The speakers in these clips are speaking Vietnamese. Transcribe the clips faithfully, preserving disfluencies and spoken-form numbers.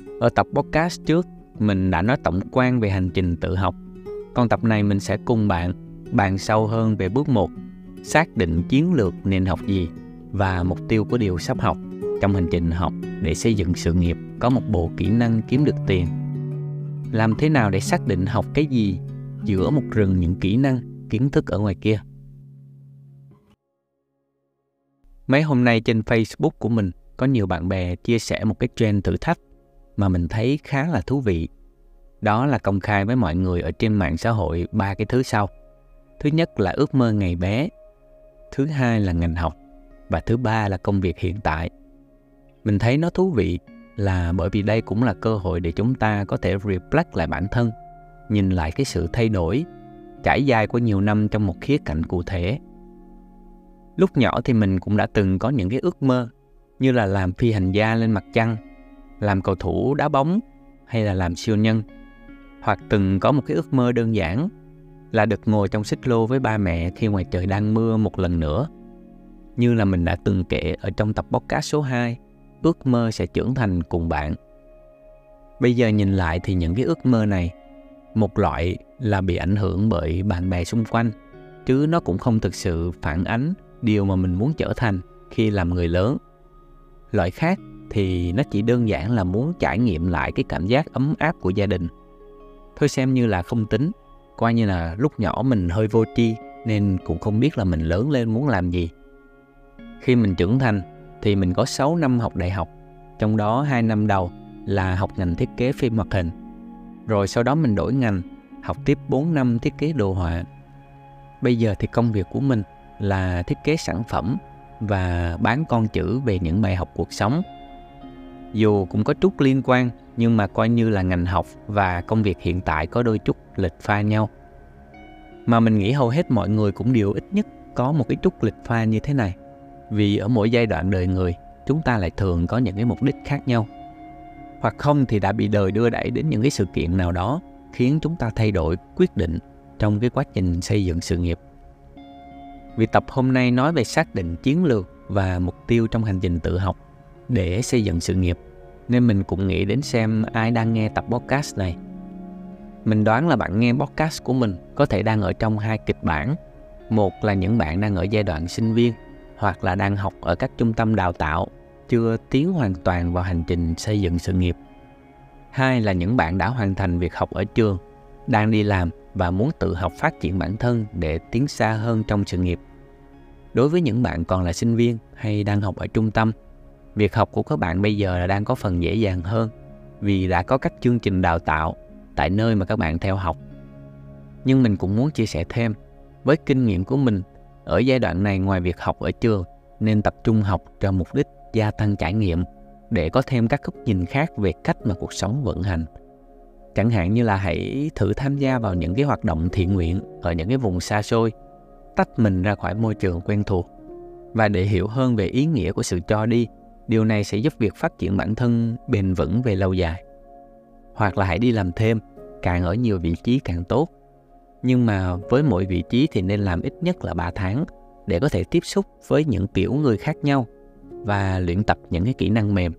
Ở tập podcast trước, mình đã nói tổng quan về hành trình tự học. Còn tập này mình sẽ cùng bạn bàn sâu hơn về bước một, xác định chiến lược nên học gì và mục tiêu của điều sắp học trong hành trình học để xây dựng sự nghiệp có một bộ kỹ năng kiếm được tiền. Làm thế nào để xác định học cái gì giữa một rừng những kỹ năng, kiến thức ở ngoài kia. Mấy hôm nay trên Facebook của mình có nhiều bạn bè chia sẻ một cái trend thử thách mà mình thấy khá là thú vị. Đó là công khai với mọi người ở trên mạng xã hội ba cái thứ sau. Thứ nhất là ước mơ ngày bé, thứ hai là ngành học và thứ ba là công việc hiện tại. Mình thấy nó thú vị là bởi vì đây cũng là cơ hội để chúng ta có thể reflect lại bản thân, nhìn lại cái sự thay đổi, trải dài qua nhiều năm trong một khía cạnh cụ thể. Lúc nhỏ thì mình cũng đã từng có những cái ước mơ như là làm phi hành gia lên mặt trăng, làm cầu thủ đá bóng hay là làm siêu nhân. Hoặc từng có một cái ước mơ đơn giản là được ngồi trong xích lô với ba mẹ khi ngoài trời đang mưa một lần nữa. Như là mình đã từng kể ở trong tập podcast số hai, ước mơ sẽ trưởng thành cùng bạn. Bây giờ nhìn lại thì những cái ước mơ này, một loại là bị ảnh hưởng bởi bạn bè xung quanh, chứ nó cũng không thực sự phản ánh điều mà mình muốn trở thành khi làm người lớn. Loại khác thì nó chỉ đơn giản là muốn trải nghiệm lại cái cảm giác ấm áp của gia đình. Thôi xem như là không tính, coi như là lúc nhỏ mình hơi vô tri nên cũng không biết là mình lớn lên muốn làm gì. Khi mình trưởng thành thì mình có sáu năm học đại học, trong đó hai năm đầu là học ngành thiết kế phim hoạt hình. Rồi sau đó mình đổi ngành, học tiếp bốn năm thiết kế đồ họa. Bây giờ thì công việc của mình là thiết kế sản phẩm và bán con chữ về những bài học cuộc sống. Dù cũng có chút liên quan, nhưng mà coi như là ngành học và công việc hiện tại có đôi chút lệch pha nhau. Mà mình nghĩ hầu hết mọi người cũng đều ít nhất có một cái chút lệch pha như thế này. Vì ở mỗi giai đoạn đời người, chúng ta lại thường có những cái mục đích khác nhau. Hoặc không thì đã bị đời đưa đẩy đến những cái sự kiện nào đó khiến chúng ta thay đổi quyết định trong cái quá trình xây dựng sự nghiệp. Vì tập hôm nay nói về xác định chiến lược và mục tiêu trong hành trình tự học để xây dựng sự nghiệp, nên mình cũng nghĩ đến xem ai đang nghe tập podcast này. Mình đoán là bạn nghe podcast của mình có thể đang ở trong hai kịch bản. Một là những bạn đang ở giai đoạn sinh viên hoặc là đang học ở các trung tâm đào tạo, chưa tiến hoàn toàn vào hành trình xây dựng sự nghiệp. Hai là những bạn đã hoàn thành việc học ở trường, đang đi làm và muốn tự học phát triển bản thân để tiến xa hơn trong sự nghiệp. Đối với những bạn còn là sinh viên hay đang học ở trung tâm, việc học của các bạn bây giờ là đang có phần dễ dàng hơn vì đã có các chương trình đào tạo tại nơi mà các bạn theo học. Nhưng mình cũng muốn chia sẻ thêm, với kinh nghiệm của mình, ở giai đoạn này ngoài việc học ở trường nên tập trung học cho mục đích gia tăng trải nghiệm để có thêm các góc nhìn khác về cách mà cuộc sống vận hành. Chẳng hạn như là hãy thử tham gia vào những cái hoạt động thiện nguyện ở những cái vùng xa xôi, tách mình ra khỏi môi trường quen thuộc. Và để hiểu hơn về ý nghĩa của sự cho đi, điều này sẽ giúp việc phát triển bản thân bền vững về lâu dài. Hoặc là hãy đi làm thêm, càng ở nhiều vị trí càng tốt. Nhưng mà với mỗi vị trí thì nên làm ít nhất là ba tháng để có thể tiếp xúc với những kiểu người khác nhau và luyện tập những cái kỹ năng mềm.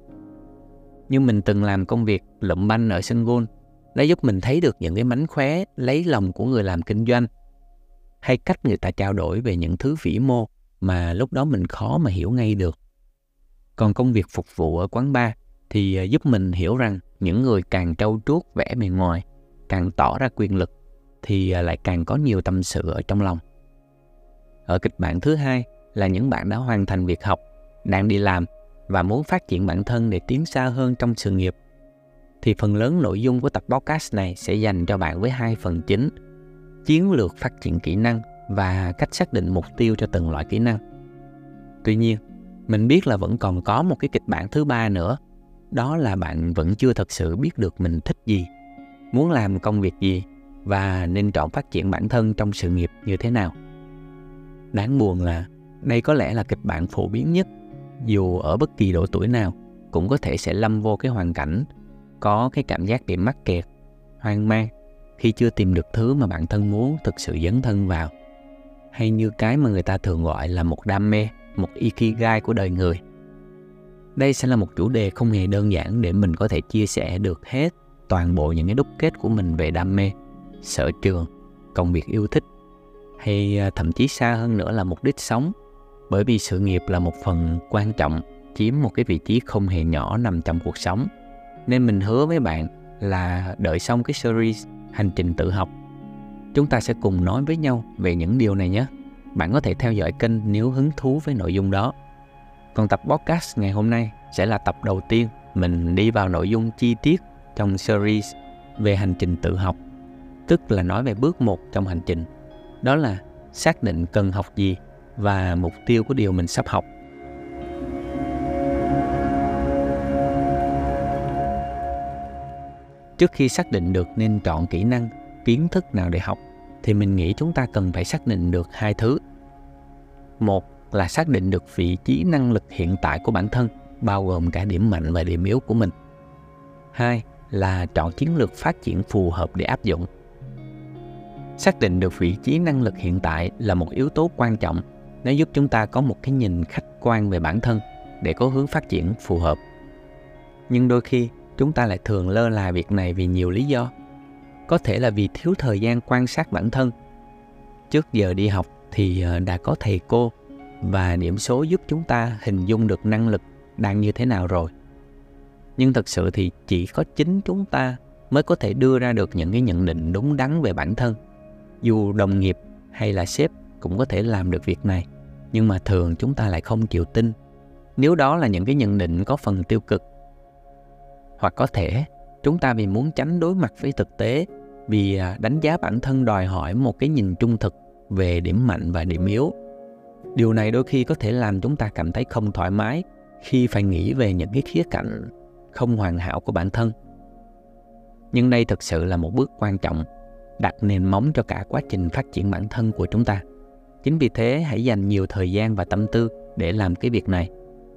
Như mình từng làm công việc lụm banh ở sân golf, đã giúp mình thấy được những cái mánh khóe lấy lòng của người làm kinh doanh, hay cách người ta trao đổi về những thứ vĩ mô mà lúc đó mình khó mà hiểu ngay được. Còn công việc phục vụ ở quán bar thì giúp mình hiểu rằng những người càng trau chuốt vẻ bề ngoài, càng tỏ ra quyền lực thì lại càng có nhiều tâm sự ở trong lòng. Ở kịch bản thứ hai là những bạn đã hoàn thành việc học, đang đi làm và muốn phát triển bản thân để tiến xa hơn trong sự nghiệp. Thì phần lớn nội dung của tập podcast này sẽ dành cho bạn với hai phần chính: chiến lược phát triển kỹ năng và cách xác định mục tiêu cho từng loại kỹ năng. Tuy nhiên, mình biết là vẫn còn có một cái kịch bản thứ ba nữa. Đó là bạn vẫn chưa thật sự biết được mình thích gì, muốn làm công việc gì và nên chọn phát triển bản thân trong sự nghiệp như thế nào. Đáng buồn là đây có lẽ là kịch bản phổ biến nhất, dù ở bất kỳ độ tuổi nào cũng có thể sẽ lâm vô cái hoàn cảnh có cái cảm giác bị mắc kẹt, hoang mang khi chưa tìm được thứ mà bản thân muốn thực sự dấn thân vào, hay như cái mà người ta thường gọi là một đam mê, một ikigai của đời người. Đây sẽ là một chủ đề không hề đơn giản để mình có thể chia sẻ được hết toàn bộ những cái đúc kết của mình về đam mê, sở trường, công việc yêu thích, hay thậm chí xa hơn nữa là mục đích sống. Bởi vì sự nghiệp là một phần quan trọng, chiếm một cái vị trí không hề nhỏ nằm trong cuộc sống. Nên mình hứa với bạn là đợi xong cái series Hành trình tự học, chúng ta sẽ cùng nói với nhau về những điều này nhé. Bạn có thể theo dõi kênh nếu hứng thú với nội dung đó. Còn tập podcast ngày hôm nay sẽ là tập đầu tiên mình đi vào nội dung chi tiết trong series về hành trình tự học, tức là nói về bước một trong hành trình. Đó là xác định cần học gì và mục tiêu của điều mình sắp học. Trước khi xác định được nên chọn kỹ năng, kiến thức nào để học, thì mình nghĩ chúng ta cần phải xác định được hai thứ. Một là xác định được vị trí năng lực hiện tại của bản thân, bao gồm cả điểm mạnh và điểm yếu của mình. Hai là chọn chiến lược phát triển phù hợp để áp dụng. Xác định được vị trí năng lực hiện tại là một yếu tố quan trọng. Nó giúp chúng ta có một cái nhìn khách quan về bản thân để có hướng phát triển phù hợp. Nhưng đôi khi chúng ta lại thường lơ là việc này vì nhiều lý do. Có thể là vì thiếu thời gian quan sát bản thân. Trước giờ đi học thì đã có thầy cô và điểm số giúp chúng ta hình dung được năng lực đang như thế nào rồi. Nhưng thực sự thì chỉ có chính chúng ta mới có thể đưa ra được những cái nhận định đúng đắn về bản thân. Dù đồng nghiệp hay là sếp cũng có thể làm được việc này, nhưng mà thường chúng ta lại không chịu tin nếu đó là những cái nhận định có phần tiêu cực. Hoặc có thể chúng ta vì muốn tránh đối mặt với thực tế, vì đánh giá bản thân đòi hỏi một cái nhìn trung thực về điểm mạnh và điểm yếu. Điều này đôi khi có thể làm chúng ta cảm thấy không thoải mái khi phải nghĩ về những cái khía cạnh không hoàn hảo của bản thân. Nhưng đây thực sự là một bước quan trọng, đặt nền móng cho cả quá trình phát triển bản thân của chúng ta. Chính vì thế hãy dành nhiều thời gian và tâm tư để làm cái việc này.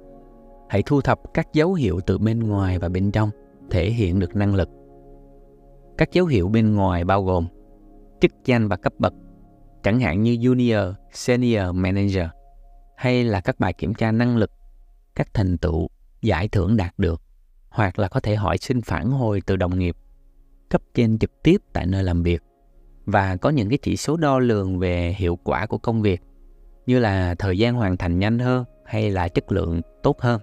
Hãy thu thập các dấu hiệu từ bên ngoài và bên trong thể hiện được năng lực. Các dấu hiệu bên ngoài bao gồm chức danh và cấp bậc, chẳng hạn như Junior, Senior, Manager, hay là các bài kiểm tra năng lực, các thành tựu, giải thưởng đạt được, hoặc là có thể hỏi xin phản hồi từ đồng nghiệp, cấp trên trực tiếp tại nơi làm việc, và có những cái chỉ số đo lường về hiệu quả của công việc, như là thời gian hoàn thành nhanh hơn hay là chất lượng tốt hơn.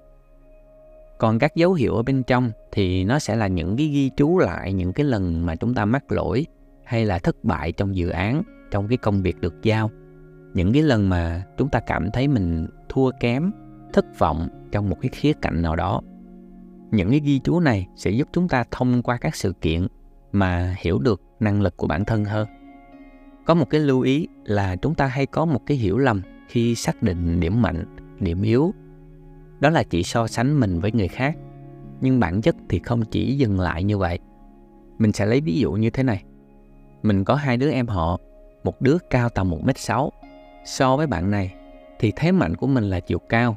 Còn các dấu hiệu ở bên trong thì nó sẽ là những cái ghi chú lại những cái lần mà chúng ta mắc lỗi hay là thất bại trong dự án, trong cái công việc được giao. Những cái lần mà chúng ta cảm thấy mình thua kém, thất vọng trong một cái khía cạnh nào đó. Những cái ghi chú này sẽ giúp chúng ta thông qua các sự kiện mà hiểu được năng lực của bản thân hơn. Có một cái lưu ý là chúng ta hay có một cái hiểu lầm khi xác định điểm mạnh, điểm yếu. Đó là chỉ so sánh mình với người khác. Nhưng bản chất thì không chỉ dừng lại như vậy. Mình sẽ lấy ví dụ như thế này. Mình có hai đứa em họ, một đứa cao tầm một mét sáu. So với bạn này thì thế mạnh của mình là chiều cao.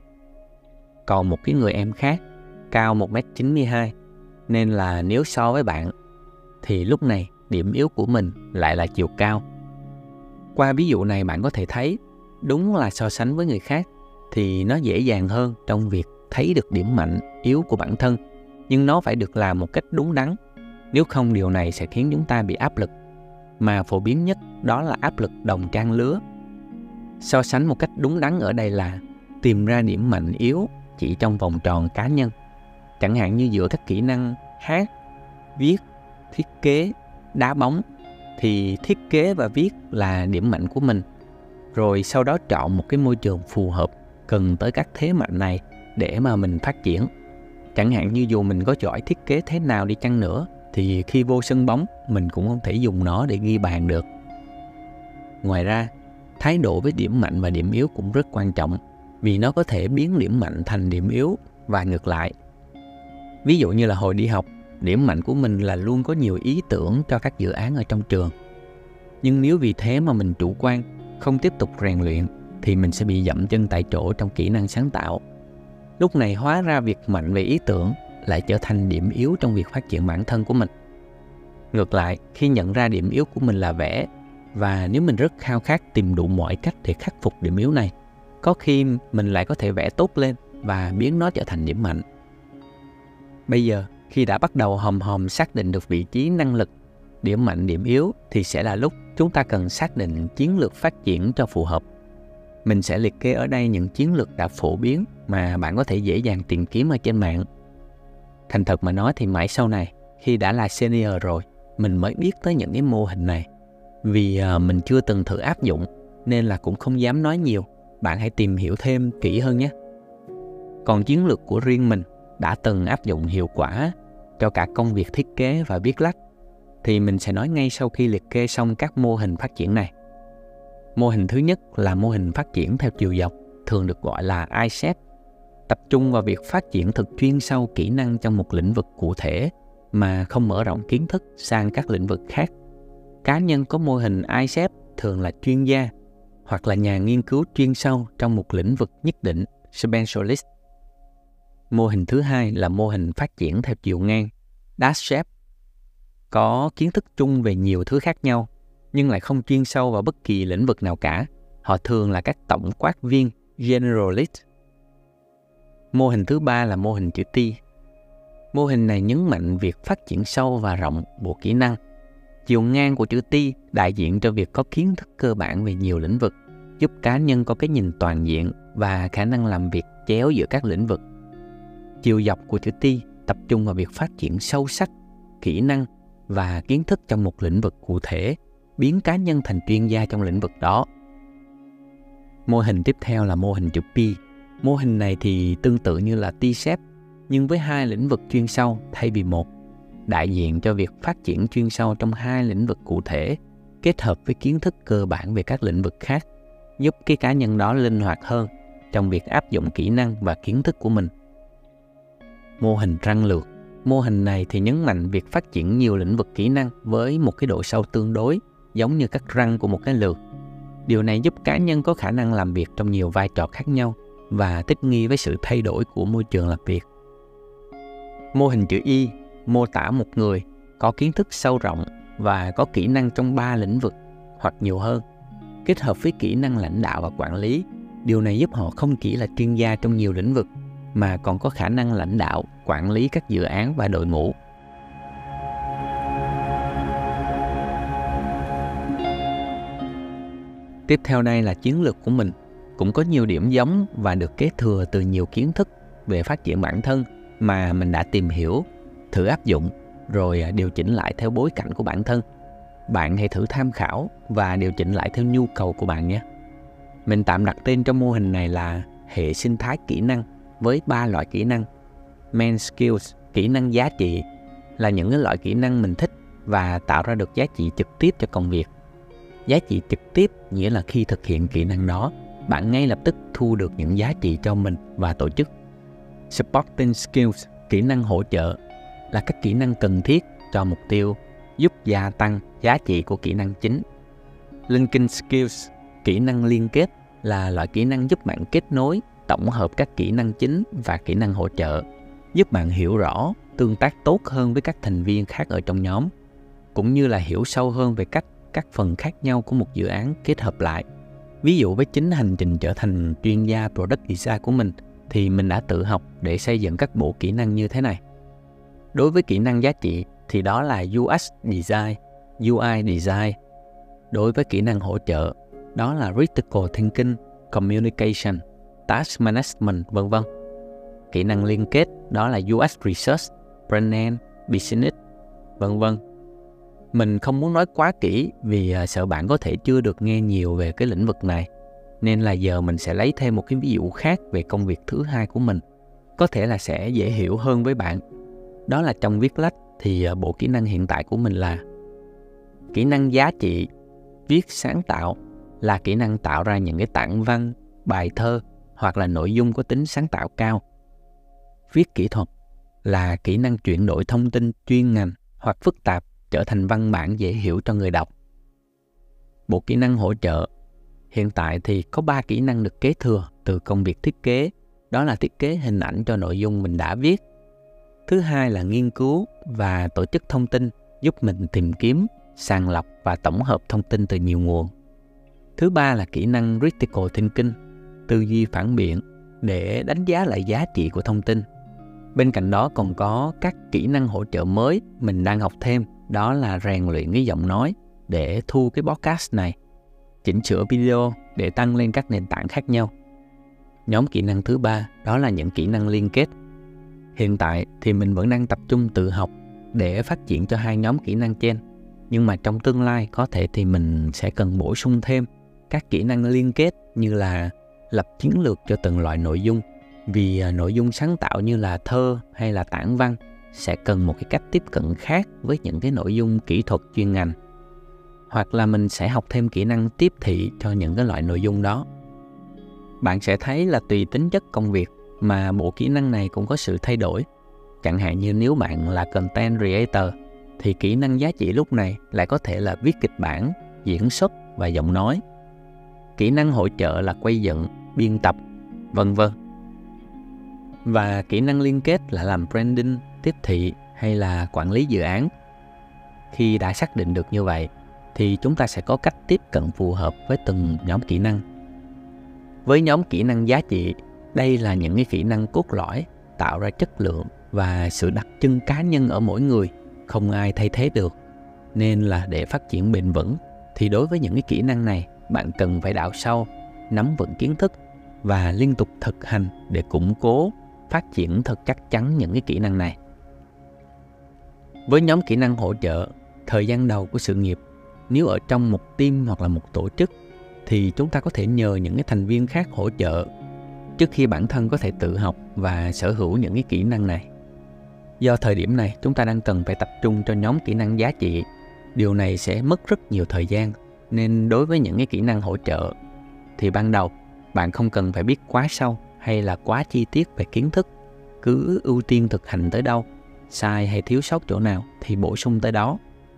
Còn một cái người em khác cao một mét chín mươi hai. Nên là nếu so với bạn thì lúc này điểm yếu của mình lại là chiều cao. Qua ví dụ này bạn có thể thấy đúng là so sánh với người khác thì nó dễ dàng hơn trong việc thấy được điểm mạnh, yếu của bản thân. Nhưng nó phải được làm một cách đúng đắn. Nếu không điều này sẽ khiến chúng ta bị áp lực. Mà phổ biến nhất đó là áp lực đồng trang lứa. So sánh một cách đúng đắn ở đây là tìm ra điểm mạnh yếu chỉ trong vòng tròn cá nhân. Chẳng hạn như giữa các kỹ năng hát, viết, thiết kế, đá bóng thì thiết kế và viết là điểm mạnh của mình. Rồi sau đó chọn một cái môi trường phù hợp cần tới các thế mạnh này để mà mình phát triển. Chẳng hạn như dù mình có giỏi thiết kế thế nào đi chăng nữa thì khi vô sân bóng mình cũng không thể dùng nó để ghi bàn được. Ngoài ra, thái độ với điểm mạnh và điểm yếu cũng rất quan trọng vì nó có thể biến điểm mạnh thành điểm yếu và ngược lại. Ví dụ như là hồi đi học, điểm mạnh của mình là luôn có nhiều ý tưởng cho các dự án ở trong trường. Nhưng nếu vì thế mà mình chủ quan, không tiếp tục rèn luyện thì mình sẽ bị dậm chân tại chỗ trong kỹ năng sáng tạo. Lúc này hóa ra việc mạnh về ý tưởng lại trở thành điểm yếu trong việc phát triển bản thân của mình. Ngược lại, khi nhận ra điểm yếu của mình là vẽ, và nếu mình rất khao khát tìm đủ mọi cách để khắc phục điểm yếu này, có khi mình lại có thể vẽ tốt lên và biến nó trở thành điểm mạnh. Bây giờ, khi đã bắt đầu hòm hòm xác định được vị trí năng lực, điểm mạnh, điểm yếu, thì sẽ là lúc chúng ta cần xác định chiến lược phát triển cho phù hợp. Mình sẽ liệt kê ở đây những chiến lược đã phổ biến mà bạn có thể dễ dàng tìm kiếm ở trên mạng. Thành thật mà nói thì mãi sau này, khi đã là senior rồi, mình mới biết tới những cái mô hình này. Vì uh, mình chưa từng thử áp dụng, nên là cũng không dám nói nhiều. Bạn hãy tìm hiểu thêm kỹ hơn nhé. Còn chiến lược của riêng mình đã từng áp dụng hiệu quả cho cả công việc thiết kế và viết lách, thì mình sẽ nói ngay sau khi liệt kê xong các mô hình phát triển này. Mô hình thứ nhất là mô hình phát triển theo chiều dọc, thường được gọi là I S E P, tập trung vào việc phát triển thực chuyên sâu kỹ năng trong một lĩnh vực cụ thể mà không mở rộng kiến thức sang các lĩnh vực khác. Cá nhân có mô hình I S E P thường là chuyên gia hoặc là nhà nghiên cứu chuyên sâu trong một lĩnh vực nhất định, specialist. Mô hình thứ hai là mô hình phát triển theo chiều ngang, Dash Shape, có kiến thức chung về nhiều thứ khác nhau nhưng lại không chuyên sâu vào bất kỳ lĩnh vực nào cả. Họ thường là các tổng quát viên, generalist. Mô hình thứ ba là mô hình chữ T. Mô hình này nhấn mạnh việc phát triển sâu và rộng bộ kỹ năng. Chiều ngang của chữ T đại diện cho việc có kiến thức cơ bản về nhiều lĩnh vực, giúp cá nhân có cái nhìn toàn diện và khả năng làm việc chéo giữa các lĩnh vực. Chiều dọc của chữ T tập trung vào việc phát triển sâu sắc, kỹ năng và kiến thức trong một lĩnh vực cụ thể, biến cá nhân thành chuyên gia trong lĩnh vực đó. Mô hình tiếp theo là mô hình chữ P. Mô hình này thì tương tự như là T-shape, nhưng với hai lĩnh vực chuyên sâu thay vì một, đại diện cho việc phát triển chuyên sâu trong hai lĩnh vực cụ thể, kết hợp với kiến thức cơ bản về các lĩnh vực khác, giúp cái cá nhân đó linh hoạt hơn trong việc áp dụng kỹ năng và kiến thức của mình. Mô hình răng lược. Mô hình này thì nhấn mạnh việc phát triển nhiều lĩnh vực kỹ năng với một cái độ sâu tương đối, giống như các răng của một cái lược. Điều này giúp cá nhân có khả năng làm việc trong nhiều vai trò khác nhau và thích nghi với sự thay đổi của môi trường làm việc. Mô hình chữ Y mô tả một người có kiến thức sâu rộng và có kỹ năng trong ba lĩnh vực hoặc nhiều hơn, kết hợp với kỹ năng lãnh đạo và quản lý. Điều này giúp họ không chỉ là chuyên gia trong nhiều lĩnh vực, mà còn có khả năng lãnh đạo, quản lý các dự án và đội ngũ. Tiếp theo đây là chiến lược của mình, cũng có nhiều điểm giống và được kế thừa từ nhiều kiến thức về phát triển bản thân mà mình đã tìm hiểu, thử áp dụng, rồi điều chỉnh lại theo bối cảnh của bản thân. Bạn hãy thử tham khảo và điều chỉnh lại theo nhu cầu của bạn nhé. Mình tạm đặt tên cho mô hình này là hệ sinh thái kỹ năng với ba loại kỹ năng. Main skills, kỹ năng giá trị, là những cái loại kỹ năng mình thích và tạo ra được giá trị trực tiếp cho công việc. Giá trị trực tiếp nghĩa là khi thực hiện kỹ năng đó, bạn ngay lập tức thu được những giá trị cho mình và tổ chức. Supporting skills, kỹ năng hỗ trợ, là các kỹ năng cần thiết cho mục tiêu, giúp gia tăng giá trị của kỹ năng chính. Linking skills, kỹ năng liên kết, là loại kỹ năng giúp bạn kết nối, tổng hợp các kỹ năng chính và kỹ năng hỗ trợ, giúp bạn hiểu rõ, tương tác tốt hơn với các thành viên khác ở trong nhóm, cũng như là hiểu sâu hơn về cách các phần khác nhau của một dự án kết hợp lại. Ví dụ với chính hành trình trở thành chuyên gia Product Design của mình, thì mình đã tự học để xây dựng các bộ kỹ năng như thế này. Đối với kỹ năng giá trị thì đó là U X Design, U I Design. Đối với kỹ năng hỗ trợ, đó là Critical Thinking, Communication, Task Management, vân vân. Kỹ năng liên kết đó là U X Research, Brand, Business, vân vân. Mình không muốn nói quá kỹ vì sợ bạn có thể chưa được nghe nhiều về cái lĩnh vực này, nên là giờ mình sẽ lấy thêm một cái ví dụ khác về công việc thứ hai của mình, có thể là sẽ dễ hiểu hơn với bạn. Đó là trong viết lách thì bộ kỹ năng hiện tại của mình là kỹ năng giá trị. Viết sáng tạo là kỹ năng tạo ra những cái tản văn, bài thơ hoặc là nội dung có tính sáng tạo cao. Viết kỹ thuật là kỹ năng chuyển đổi thông tin chuyên ngành hoặc phức tạp trở thành văn bản dễ hiểu cho người đọc. Bộ kỹ năng hỗ trợ hiện tại thì có ba kỹ năng được kế thừa từ công việc thiết kế, đó là thiết kế hình ảnh cho nội dung mình đã viết. Thứ hai là nghiên cứu và tổ chức thông tin, giúp mình tìm kiếm, sàng lọc và tổng hợp thông tin từ nhiều nguồn. Thứ ba là kỹ năng Critical Thinking, tư duy phản biện để đánh giá lại giá trị của thông tin. Bên cạnh đó còn có các kỹ năng hỗ trợ mới mình đang học thêm, đó là rèn luyện cái giọng nói để thu cái podcast này, chỉnh sửa video để tăng lên các nền tảng khác nhau. Nhóm kỹ năng thứ ba đó là những kỹ năng liên kết. Hiện tại thì mình vẫn đang tập trung tự học để phát triển cho hai nhóm kỹ năng trên. Nhưng mà trong tương lai có thể thì mình sẽ cần bổ sung thêm các kỹ năng liên kết như là lập chiến lược cho từng loại nội dung. Vì nội dung sáng tạo như là thơ hay là tản văn sẽ cần một cái cách tiếp cận khác với những cái nội dung kỹ thuật chuyên ngành. Hoặc là mình sẽ học thêm kỹ năng tiếp thị cho những cái loại nội dung đó. Bạn sẽ thấy là tùy tính chất công việc mà bộ kỹ năng này cũng có sự thay đổi. Chẳng hạn như nếu bạn là content creator thì kỹ năng giá trị lúc này lại có thể là viết kịch bản, diễn xuất và giọng nói. Kỹ năng hỗ trợ là quay dựng, biên tập, vân vân. Và kỹ năng liên kết là làm branding, tiếp thị hay là quản lý dự án. Khi đã xác định được như vậy thì chúng ta sẽ có cách tiếp cận phù hợp với từng nhóm kỹ năng. Với nhóm kỹ năng giá trị, đây là những cái kỹ năng cốt lõi tạo ra chất lượng và sự đặc trưng cá nhân ở mỗi người, không ai thay thế được. Nên là để phát triển bền vững thì đối với những cái kỹ năng này, bạn cần phải đào sâu, nắm vững kiến thức và liên tục thực hành để củng cố, phát triển thật chắc chắn những cái kỹ năng này. Với nhóm kỹ năng hỗ trợ, thời gian đầu của sự nghiệp, nếu ở trong một team hoặc là một tổ chức thì chúng ta có thể nhờ những cái thành viên khác hỗ trợ trước khi bản thân có thể tự học và sở hữu những cái kỹ năng này. Do thời điểm này chúng ta đang cần phải tập trung cho nhóm kỹ năng giá trị, điều này sẽ mất rất nhiều thời gian, nên đối với những cái kỹ năng hỗ trợ thì ban đầu bạn không cần phải biết quá sâu hay là quá chi tiết về kiến thức, cứ ưu tiên thực hành tới đâu, sai hay thiếu sót chỗ nào thì bổ sung tới đó.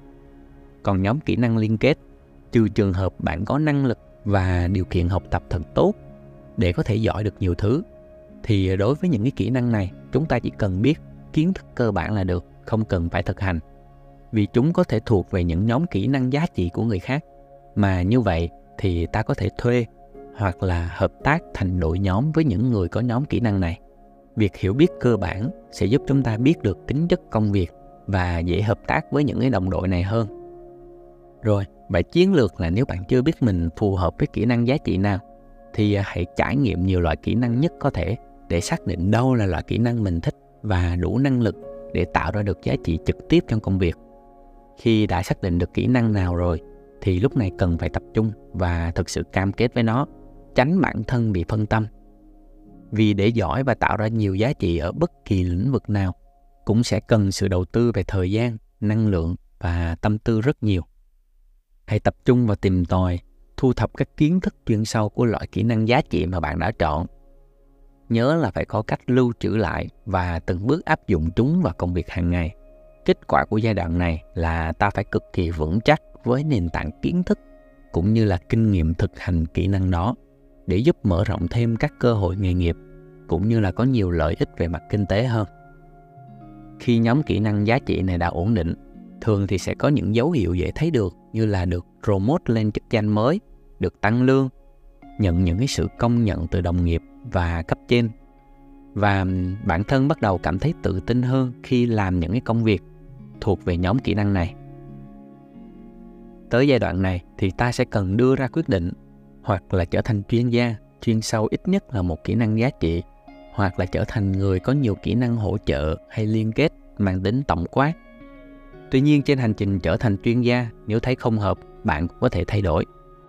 Còn nhóm kỹ năng liên kết, trừ trường hợp bạn có năng lực và điều kiện học tập thật tốt để có thể giỏi được nhiều thứ, thì đối với những cái kỹ năng này chúng ta chỉ cần biết kiến thức cơ bản là được, không cần phải thực hành. Vì chúng có thể thuộc về những nhóm kỹ năng giá trị của người khác, mà như vậy thì ta có thể thuê hoặc là hợp tác thành đội nhóm với những người có nhóm kỹ năng này. Việc hiểu biết cơ bản sẽ giúp chúng ta biết được tính chất công việc và dễ hợp tác với những cái đồng đội này hơn. Rồi, vậy chiến lược là nếu bạn chưa biết mình phù hợp với kỹ năng giá trị nào thì hãy trải nghiệm nhiều loại kỹ năng nhất có thể để xác định đâu là loại kỹ năng mình thích và đủ năng lực để tạo ra được giá trị trực tiếp trong công việc. Khi đã xác định được kỹ năng nào rồi thì lúc này cần phải tập trung và thực sự cam kết với nó, tránh bản thân bị phân tâm. Vì để giỏi và tạo ra nhiều giá trị ở bất kỳ lĩnh vực nào cũng sẽ cần sự đầu tư về thời gian, năng lượng và tâm tư rất nhiều. Hãy tập trung vào tìm tòi, thu thập các kiến thức chuyên sâu của loại kỹ năng giá trị mà bạn đã chọn. Nhớ là phải có cách lưu trữ lại và từng bước áp dụng chúng vào công việc hàng ngày. Kết quả của giai đoạn này là ta phải cực kỳ vững chắc với nền tảng kiến thức cũng như là kinh nghiệm thực hành kỹ năng đó để giúp mở rộng thêm các cơ hội nghề nghiệp cũng như là có nhiều lợi ích về mặt kinh tế hơn. Khi nhóm kỹ năng giá trị này đã ổn định, thường thì sẽ có những dấu hiệu dễ thấy được như là được promote lên chức danh mới, được tăng lương, nhận những cái sự công nhận từ đồng nghiệp và cấp trên. Và bản thân bắt đầu cảm thấy tự tin hơn khi làm những cái công việc thuộc về nhóm kỹ năng này. Tới giai đoạn này thì ta sẽ cần đưa ra quyết định hoặc là trở thành chuyên gia, chuyên sâu ít nhất là một kỹ năng giá trị, hoặc là trở thành người có nhiều kỹ năng hỗ trợ hay liên kết mang tính tổng quát. Tuy nhiên trên hành trình trở thành chuyên gia, nếu thấy không hợp, bạn cũng có thể thay đổi.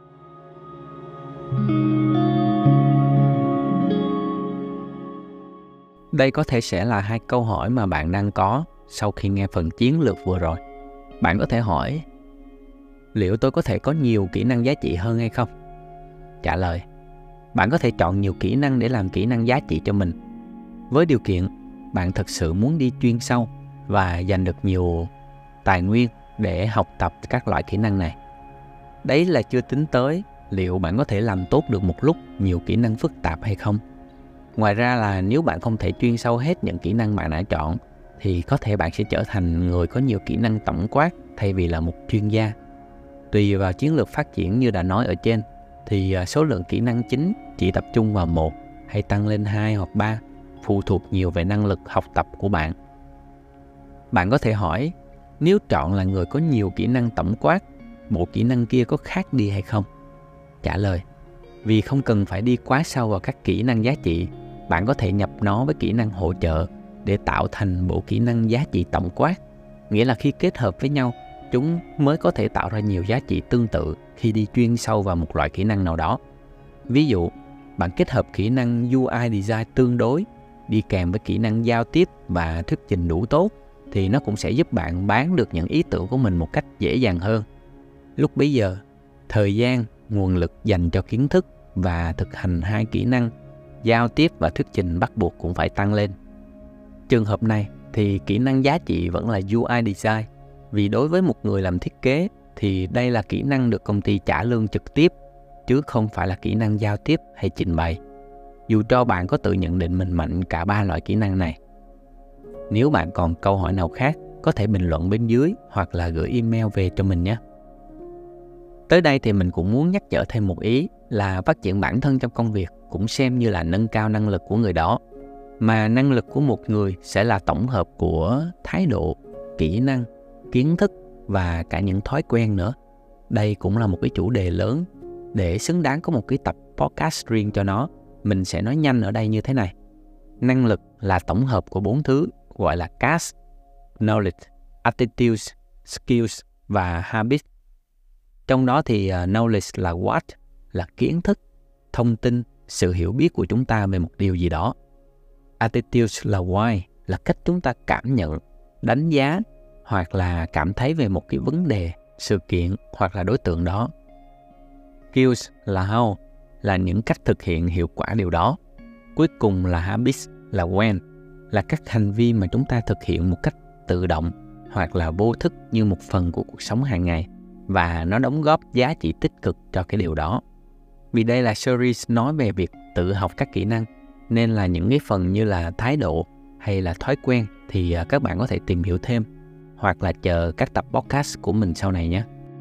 Đây có thể sẽ là hai câu hỏi mà bạn đang có sau khi nghe phần chiến lược vừa rồi. Bạn có thể hỏi, liệu tôi có thể có nhiều kỹ năng giá trị hơn hay không? Trả lời, bạn có thể chọn nhiều kỹ năng để làm kỹ năng giá trị cho mình, với điều kiện bạn thực sự muốn đi chuyên sâu và dành được nhiều tài nguyên để học tập các loại kỹ năng này. Đấy là chưa tính tới liệu bạn có thể làm tốt được một lúc nhiều kỹ năng phức tạp hay không. Ngoài ra là nếu bạn không thể chuyên sâu hết những kỹ năng bạn đã chọn thì có thể bạn sẽ trở thành người có nhiều kỹ năng tổng quát thay vì là một chuyên gia. Tùy vào chiến lược phát triển như đã nói ở trên thì số lượng kỹ năng chính chỉ tập trung vào một hay tăng lên hai hoặc ba, phụ thuộc nhiều về năng lực học tập của bạn. Bạn có thể hỏi, nếu chọn là người có nhiều kỹ năng tổng quát, bộ kỹ năng kia có khác đi hay không? Trả lời, vì không cần phải đi quá sâu vào các kỹ năng giá trị, bạn có thể nhập nó với kỹ năng hỗ trợ để tạo thành bộ kỹ năng giá trị tổng quát. Nghĩa là khi kết hợp với nhau, chúng mới có thể tạo ra nhiều giá trị tương tự khi đi chuyên sâu vào một loại kỹ năng nào đó. Ví dụ, bạn kết hợp kỹ năng u i design tương đối đi kèm với kỹ năng giao tiếp và thuyết trình đủ tốt, thì nó cũng sẽ giúp bạn bán được những ý tưởng của mình một cách dễ dàng hơn. Lúc bấy giờ, thời gian, nguồn lực dành cho kiến thức và thực hành hai kỹ năng giao tiếp và thuyết trình bắt buộc cũng phải tăng lên. Trường hợp này thì kỹ năng giá trị vẫn là u i design, vì đối với một người làm thiết kế thì đây là kỹ năng được công ty trả lương trực tiếp, chứ không phải là kỹ năng giao tiếp hay trình bày. Dù cho bạn có tự nhận định mình mạnh cả ba loại kỹ năng này. Nếu bạn còn câu hỏi nào khác, có thể bình luận bên dưới hoặc là gửi email về cho mình nhé. Tới đây thì mình cũng muốn nhắc nhở thêm một ý là phát triển bản thân trong công việc cũng xem như là nâng cao năng lực của người đó. Mà năng lực của một người sẽ là tổng hợp của thái độ, kỹ năng, kiến thức và cả những thói quen nữa. Đây cũng là một cái chủ đề lớn để xứng đáng có một cái tập podcast riêng cho nó. Mình sẽ nói nhanh ở đây như thế này. Năng lực là tổng hợp của bốn thứ gọi là C A S: Knowledge, Attitudes, Skills và Habits. Trong đó thì uh, Knowledge là what, là kiến thức, thông tin, sự hiểu biết của chúng ta về một điều gì đó. Attitudes là why, là cách chúng ta cảm nhận, đánh giá hoặc là cảm thấy về một cái vấn đề, sự kiện hoặc là đối tượng đó. Skills là how, là những cách thực hiện hiệu quả điều đó. Cuối cùng là habits là when, là các hành vi mà chúng ta thực hiện một cách tự động hoặc là vô thức như một phần của cuộc sống hàng ngày, và nó đóng góp giá trị tích cực cho cái điều đó. Vì đây là series nói về việc tự học các kỹ năng, nên là những cái phần như là thái độ hay là thói quen thì các bạn có thể tìm hiểu thêm hoặc là chờ các tập podcast của mình sau này nhé.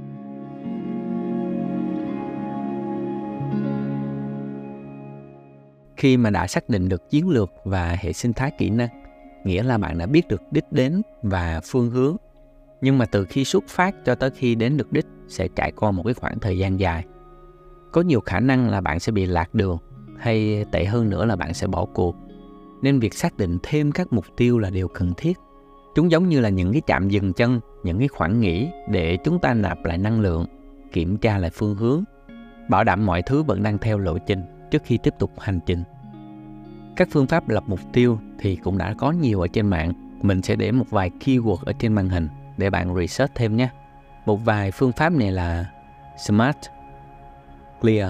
Khi mà đã xác định được chiến lược và hệ sinh thái kỹ năng, nghĩa là bạn đã biết được đích đến và phương hướng. Nhưng mà từ khi xuất phát cho tới khi đến được đích sẽ trải qua một cái khoảng thời gian dài. Có nhiều khả năng là bạn sẽ bị lạc đường, hay tệ hơn nữa là bạn sẽ bỏ cuộc. Nên việc xác định thêm các mục tiêu là điều cần thiết. Chúng giống như là những cái trạm dừng chân, những cái khoảng nghỉ để chúng ta nạp lại năng lượng, kiểm tra lại phương hướng, bảo đảm mọi thứ vẫn đang theo lộ trình trước khi tiếp tục hành trình. Các phương pháp lập mục tiêu thì cũng đã có nhiều ở trên mạng. Mình sẽ để một vài keyword ở trên màn hình để bạn research thêm nhé. Một vài phương pháp này là SMART, Clear,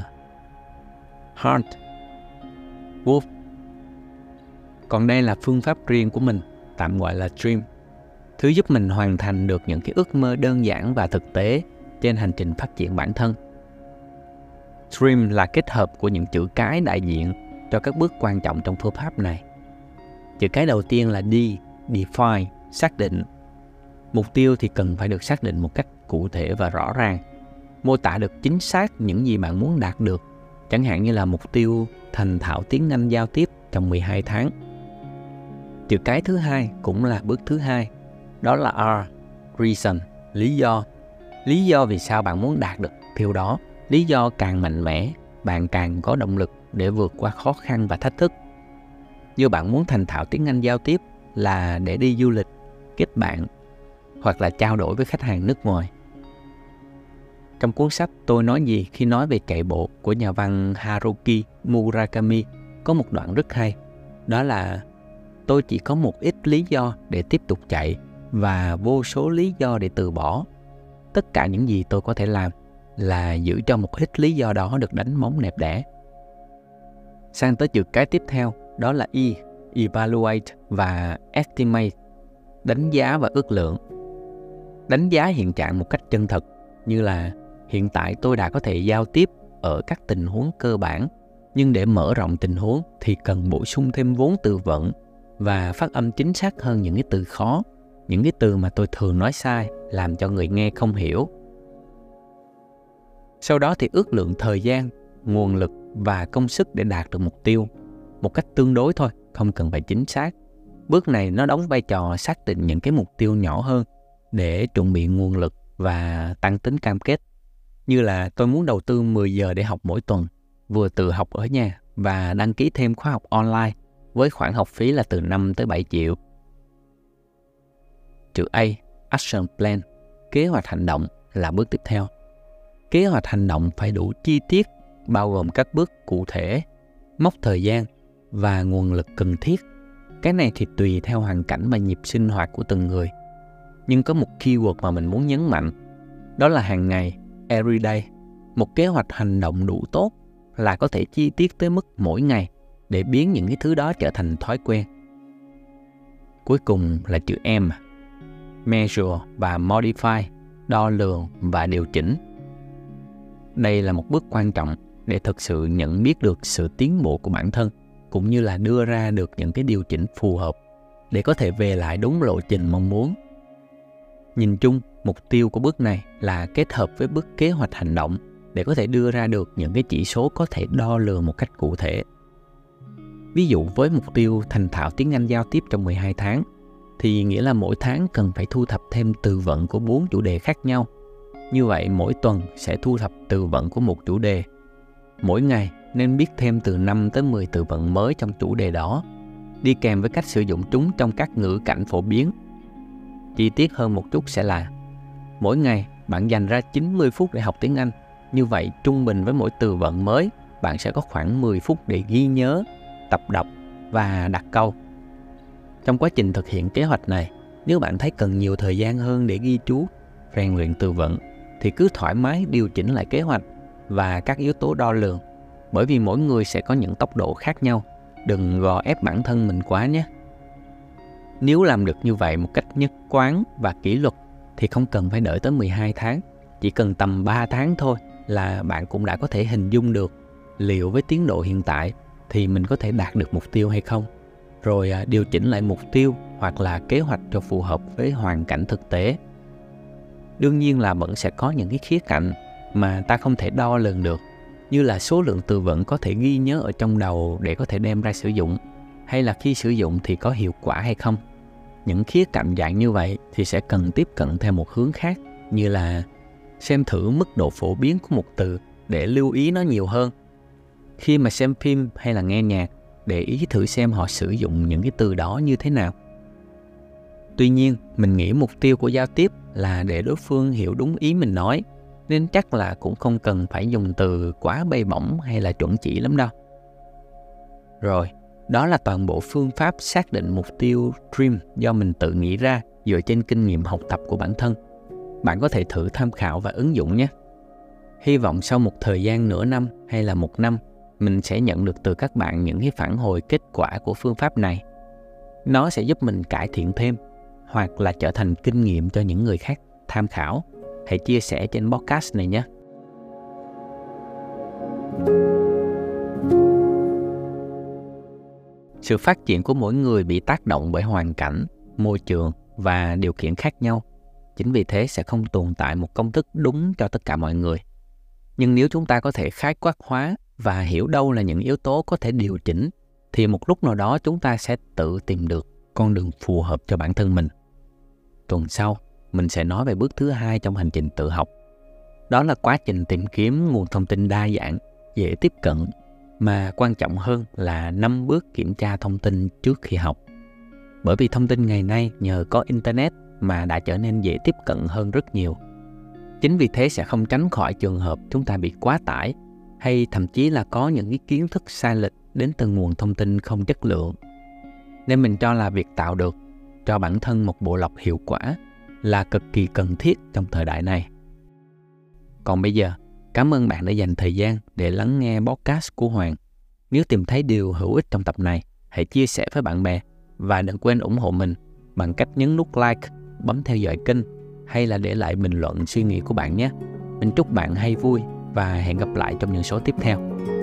Hard, Wolf. Còn đây là phương pháp riêng của mình, tạm gọi là Dream. Thứ giúp mình hoàn thành được những cái ước mơ đơn giản và thực tế trên hành trình phát triển bản thân. Dream là kết hợp của những chữ cái đại diện cho các bước quan trọng trong phương pháp này. Chữ cái đầu tiên là D, Define, xác định. Mục tiêu thì cần phải được xác định một cách cụ thể và rõ ràng, mô tả được chính xác những gì bạn muốn đạt được, chẳng hạn như là mục tiêu thành thạo tiếng Anh giao tiếp trong mười hai tháng. Chữ cái thứ hai cũng là bước thứ hai, đó là R, Reason, lý do. Lý do vì sao bạn muốn đạt được mục tiêu đó. Lý do càng mạnh mẽ, bạn càng có động lực để vượt qua khó khăn và thách thức. Như bạn muốn thành thạo tiếng Anh giao tiếp là để đi du lịch, kết bạn hoặc là trao đổi với khách hàng nước ngoài. Trong cuốn sách Tôi nói gì khi nói về chạy bộ của nhà văn Haruki Murakami có một đoạn rất hay. Đó là tôi chỉ có một ít lý do để tiếp tục chạy và vô số lý do để từ bỏ. Tất cả những gì tôi có thể làm là giữ cho một ít lý do đó được đánh móng đẹp đẽ. Sang tới chữ cái tiếp theo, đó là E, Evaluate và Estimate, đánh giá và ước lượng. Đánh giá hiện trạng một cách chân thật, như là hiện tại tôi đã có thể giao tiếp ở các tình huống cơ bản, nhưng để mở rộng tình huống thì cần bổ sung thêm vốn từ vựng và phát âm chính xác hơn những cái từ khó, những cái từ mà tôi thường nói sai làm cho người nghe không hiểu. Sau đó thì ước lượng thời gian, nguồn lực và công sức để đạt được mục tiêu một cách tương đối thôi, không cần phải chính xác. Bước này nó đóng vai trò xác định những cái mục tiêu nhỏ hơn để chuẩn bị nguồn lực và tăng tính cam kết. Như là tôi muốn đầu tư mười giờ để học mỗi tuần, vừa tự học ở nhà và đăng ký thêm khóa học online với khoản học phí là từ năm tới bảy triệu. Chữ A, Action Plan, kế hoạch hành động là bước tiếp theo. Kế hoạch hành động phải đủ chi tiết, bao gồm các bước cụ thể, mốc thời gian và nguồn lực cần thiết. Cái này thì tùy theo hoàn cảnh và nhịp sinh hoạt của từng người. Nhưng có một keyword mà mình muốn nhấn mạnh, đó là hàng ngày, everyday. Một kế hoạch hành động đủ tốt là có thể chi tiết tới mức mỗi ngày để biến những cái thứ đó trở thành thói quen. Cuối cùng là chữ M, measure và modify, đo lường và điều chỉnh. Đây là một bước quan trọng để thực sự nhận biết được sự tiến bộ của bản thân, cũng như là đưa ra được những cái điều chỉnh phù hợp để có thể về lại đúng lộ trình mong muốn. Nhìn chung, mục tiêu của bước này là kết hợp với bước kế hoạch hành động để có thể đưa ra được những cái chỉ số có thể đo lường một cách cụ thể. Ví dụ với mục tiêu thành thạo tiếng Anh giao tiếp trong mười hai tháng, thì nghĩa là mỗi tháng cần phải thu thập thêm từ vựng của bốn chủ đề khác nhau. Như vậy mỗi tuần sẽ thu thập từ vựng của một chủ đề. Mỗi ngày nên biết thêm từ năm tới mười từ vựng mới trong chủ đề đó, đi kèm với cách sử dụng chúng trong các ngữ cảnh phổ biến. Chi tiết hơn một chút sẽ là mỗi ngày bạn dành ra chín mươi phút để học tiếng Anh. Như vậy trung bình với mỗi từ vựng mới, bạn sẽ có khoảng mười phút để ghi nhớ, tập đọc và đặt câu. Trong quá trình thực hiện kế hoạch này, nếu bạn thấy cần nhiều thời gian hơn để ghi chú, rèn luyện từ vựng, thì cứ thoải mái điều chỉnh lại kế hoạch và các yếu tố đo lường. Bởi vì mỗi người sẽ có những tốc độ khác nhau, đừng gò ép bản thân mình quá nhé. Nếu làm được như vậy một cách nhất quán và kỷ luật thì không cần phải đợi tới mười hai tháng, chỉ cần tầm ba tháng thôi là bạn cũng đã có thể hình dung được liệu với tiến độ hiện tại thì mình có thể đạt được mục tiêu hay không. Rồi điều chỉnh lại mục tiêu hoặc là kế hoạch cho phù hợp với hoàn cảnh thực tế. Đương nhiên là vẫn sẽ có những cái khía cạnh mà ta không thể đo lường được, như là số lượng từ vựng có thể ghi nhớ ở trong đầu để có thể đem ra sử dụng, hay là khi sử dụng thì có hiệu quả hay không. Những khía cạnh dạng như vậy thì sẽ cần tiếp cận theo một hướng khác, như là xem thử mức độ phổ biến của một từ để lưu ý nó nhiều hơn. Khi mà xem phim hay là nghe nhạc, để ý thử xem họ sử dụng những cái từ đó như thế nào. Tuy nhiên, mình nghĩ mục tiêu của giao tiếp là để đối phương hiểu đúng ý mình nói, nên chắc là cũng không cần phải dùng từ quá bay bổng hay là chuẩn chỉ lắm đâu. Rồi, đó là toàn bộ phương pháp xác định mục tiêu Dream do mình tự nghĩ ra dựa trên kinh nghiệm học tập của bản thân. Bạn có thể thử tham khảo và ứng dụng nhé. Hy vọng sau một thời gian nửa năm hay là một năm, mình sẽ nhận được từ các bạn những cái phản hồi kết quả của phương pháp này. Nó sẽ giúp mình cải thiện thêm, hoặc là trở thành kinh nghiệm cho những người khác tham khảo. Hãy chia sẻ trên podcast này nhé. Sự phát triển của mỗi người bị tác động bởi hoàn cảnh, môi trường và điều kiện khác nhau. Chính vì thế sẽ không tồn tại một công thức đúng cho tất cả mọi người. Nhưng nếu chúng ta có thể khái quát hóa và hiểu đâu là những yếu tố có thể điều chỉnh, thì một lúc nào đó chúng ta sẽ tự tìm được con đường phù hợp cho bản thân mình. Tuần sau, mình sẽ nói về bước thứ hai trong hành trình tự học. Đó là quá trình tìm kiếm nguồn thông tin đa dạng, dễ tiếp cận, mà quan trọng hơn là năm bước kiểm tra thông tin trước khi học. Bởi vì thông tin ngày nay nhờ có Internet mà đã trở nên dễ tiếp cận hơn rất nhiều. Chính vì thế sẽ không tránh khỏi trường hợp chúng ta bị quá tải, hay thậm chí là có những cái kiến thức sai lệch đến từ nguồn thông tin không chất lượng. Nên mình cho là việc tạo được cho bản thân một bộ lọc hiệu quả là cực kỳ cần thiết trong thời đại này. Còn bây giờ, cảm ơn bạn đã dành thời gian để lắng nghe podcast của Hoàng. Nếu tìm thấy điều hữu ích trong tập này, hãy chia sẻ với bạn bè và đừng quên ủng hộ mình bằng cách nhấn nút like, bấm theo dõi kênh hay là để lại bình luận suy nghĩ của bạn nhé. Mình chúc bạn hay vui và hẹn gặp lại trong những số tiếp theo.